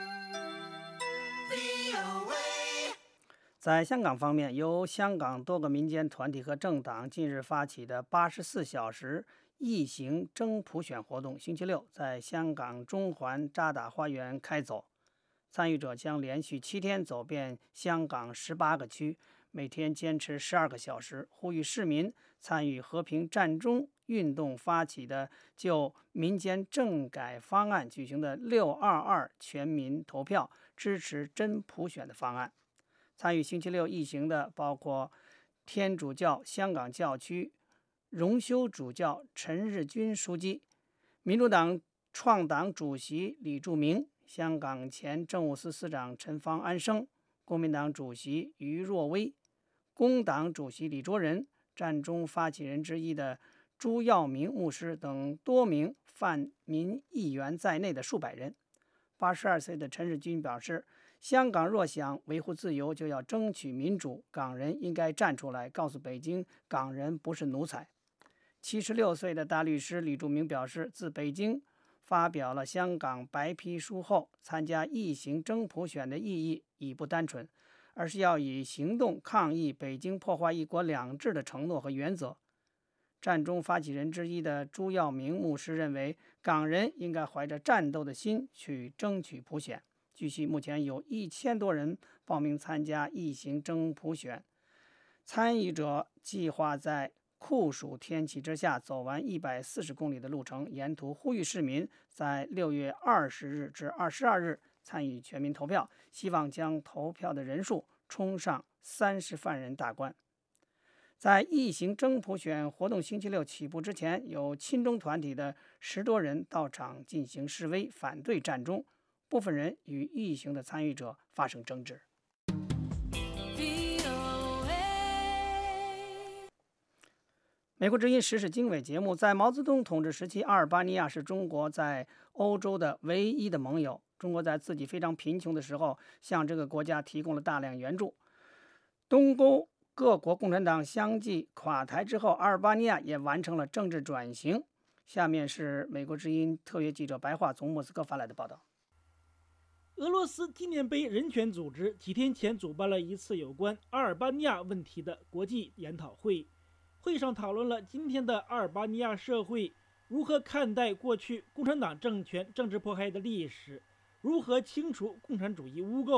在香港方面，由香港多个民间团体和政党近日发起的八十四小时疫行争普选活动，星期六在香港中环渣打花园开走。参与者将连续七天走遍香港十八个区，每天坚持十二个小时，呼吁市民参与和平战中运动发起的就民间政改方案举行的六二二全民投票，支持真普选的方案。参与星期六疫行的包括天主教香港教区荣休主教陈日君书记、民主党创党主席李柱铭、香港前政务司司长陈方安生、公民党主席余若薇、工党主席李卓人、战中发起人之一的朱耀明牧师等多名泛民议员在内的数百人。八十二岁的陈日君表示，香港若想维护自由，就要争取民主，港人应该站出来，告诉北京，港人不是奴才。七十六岁的大律师李柱铭表示，自北京发表了香港白皮书后，参加疫行争普选的意义已不单纯，而是要以行动抗议北京破坏一国两制的承诺和原则。战中发起人之一的朱耀明牧师认为，港人应该怀着战斗的心去争取普选。据悉，目前有一千多人报名参加疫行争普选，参与者计划在酷暑天气之下走完一百四十公里的路程，沿途呼吁市民在六月二十日至二十二日参与全民投票，希望将投票的人数冲上三十万人大关。在疫行争普选活动星期六起步之前，有亲中团体的十多人到场进行示威，反对战中，部分人与疫行的参与者发生争执。美国之音时事经纬节目，在毛泽东统治时期，阿尔巴尼亚是中国在欧洲的唯一的盟友。中国在自己非常贫穷的时候，向这个国家提供了大量援助。东欧各国共产党相继垮台之后，阿尔巴尼亚也完成了政治转型。下面是美国之音特约记者白桦从莫斯科发来的报道。 俄罗斯纪念碑人权组织几天前主办了一次有关阿尔巴尼亚问题的国际研讨会，会上讨论了今天的阿尔巴尼亚社会如何看待过去共产党政权政治迫害的历史，如何清除共产主义污垢，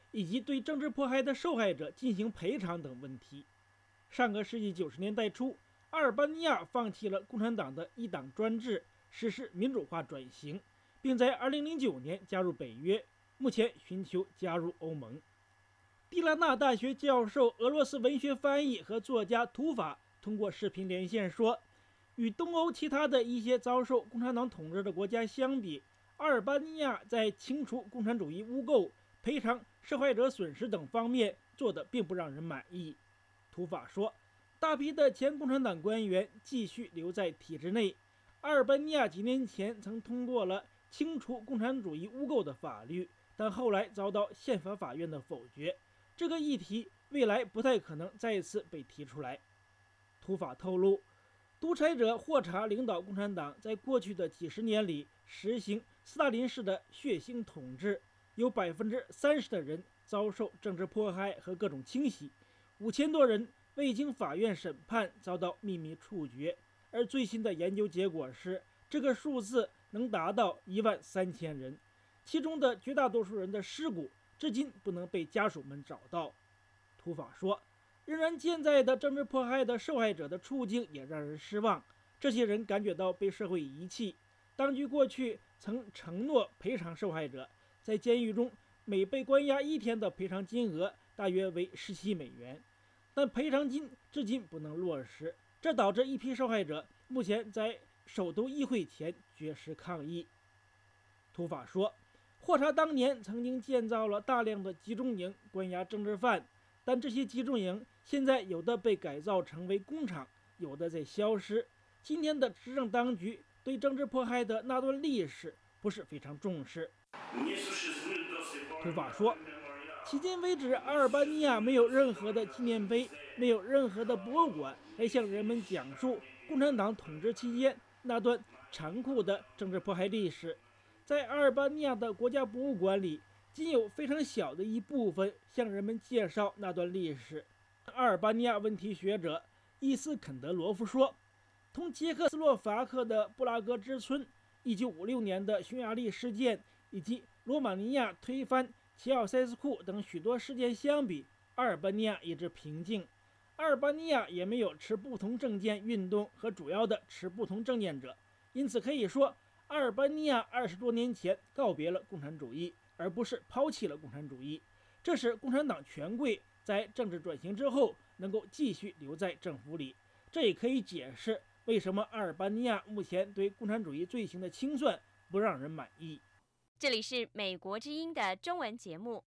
以及对政治迫害的受害者进行赔偿等问题。上个世纪九十年代初，阿尔巴尼亚放弃了共产党的一党专制，实施民主化转型，并在二零零九年加入北约，目前寻求加入欧盟。蒂拉纳大学教授、俄罗斯文学翻译和作家图法通过视频连线说，与东欧其他的一些遭受共产党统治的国家相比，阿尔巴尼亚在清除共产主义污垢、赔偿受害者损失等方面做得并不让人满意。图法说，大批的前共产党官员继续留在体制内。阿尔巴尼亚几年前曾通过了清除共产主义污垢的法律，但后来遭到宪法法院的否决。这个议题未来不太可能再次被提出来。图法透露，独裁者霍查领导共产党在过去的几十年里实行斯大林式的血腥统治，有百分之三十的人遭受政治迫害和各种清洗，五千多人未经法院审判遭到秘密处决，而最新的研究结果是，这个数字能达到一万三千人，其中的绝大多数人的尸骨至今不能被家属们找到。图法说，仍然健在的政治迫害的受害者的处境也让人失望，这些人感觉到被社会遗弃。当局过去曾承诺赔偿受害者，在监狱中每被关押一天的赔偿金额大约为十七美元，但赔偿金至今不能落实，这导致一批受害者目前在首都议会前绝食抗议。图法说，霍查当年曾经建造了大量的集中营关押政治犯，但这些集中营现在有的被改造成为工厂，有的在消失。今天的执政当局对政治迫害的那段历史不是非常重视。图法说，迄今为止，阿尔巴尼亚没有任何的纪念碑，没有任何的博物馆来向人们讲述共产党统治期间那段残酷的政治迫害历史。在阿尔巴尼亚的国家博物馆里，仅有非常小的一部分向人们介绍那段历史。阿尔巴尼亚问题学者伊斯肯德罗夫说，同捷克斯洛伐克的布拉格之春、一九五六年的匈牙利事件以及罗马尼亚推翻齐奥塞斯库等许多事件相比，阿尔巴尼亚一直平静。阿尔巴尼亚也没有持不同政见运动和主要的持不同政见者，因此可以说，阿尔巴尼亚二十多年前告别了共产主义，而不是抛弃了共产主义。这使共产党权贵在政治转型之后能够继续留在政府里。这也可以解释为什么阿尔巴尼亚目前对共产主义罪行的清算不让人满意。 这里是美国之音的中文节目。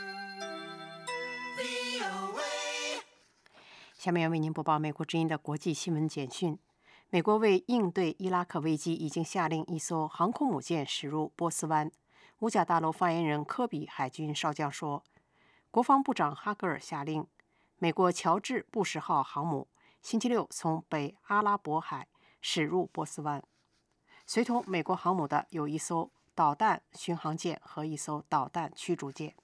下面要为您播报美国之音的国际新闻简讯。美国为应对伊拉克危机，已经下令一艘航空母舰驶入波斯湾。五角大楼发言人科比海军少将说，国防部长哈格尔下令，美国乔治布什号航母星期六从北阿拉伯海驶入波斯湾。随同美国航母的有一艘导弹巡航舰和一艘导弹驱逐舰。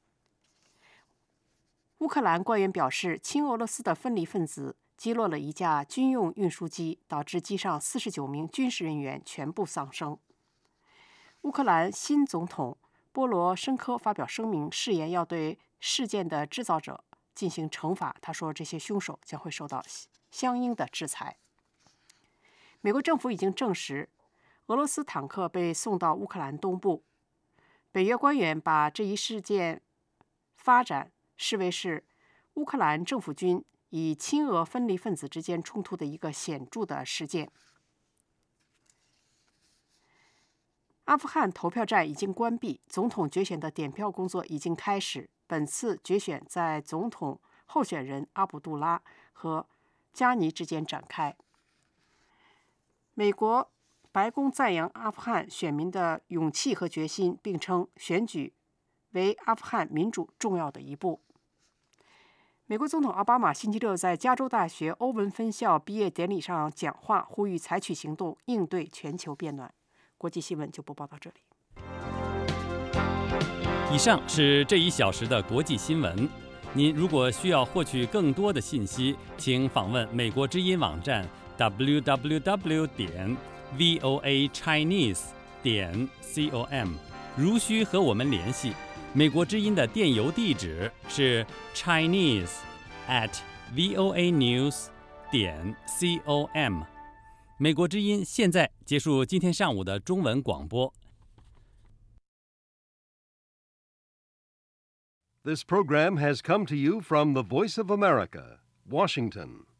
乌克兰官员表示，亲俄罗斯的分离分子击落了一架军用运输机，导致机上四十九名军事人员全部丧生。乌克兰新总统波罗申科发表声明，誓言要对事件的制造者进行惩罚。他说，这些凶手将会受到相应的制裁。美国政府已经证实，俄罗斯坦克被送到乌克兰东部。北约官员把这一事件发展视为是乌克兰政府军以亲俄分离分子之间冲突的一个显著的事件。阿富汗投票站已经关闭，总统决选的点票工作已经开始。本次决选在总统候选人阿卜杜拉和加尼之间展开。美国白宫赞扬阿富汗选民的勇气和决心，并称选举为阿富汗民主重要的一步。美国总统奥巴马星期六在加州大学欧文分校毕业典礼上讲话，呼吁采取行动应对全球变暖。国际新闻就播报到这里。 以上是这一小时的国际新闻。您如果需要获取更多的信息，请访问美国之音网站 double-u double-u double-u 点 voa chinese 点 com。如需和我们联系， 美国之音的电邮地址是 chinese at voanews 点 com。美国之音现在结束今天上午的中文广播。 This program has come to you from the Voice of America, Washington.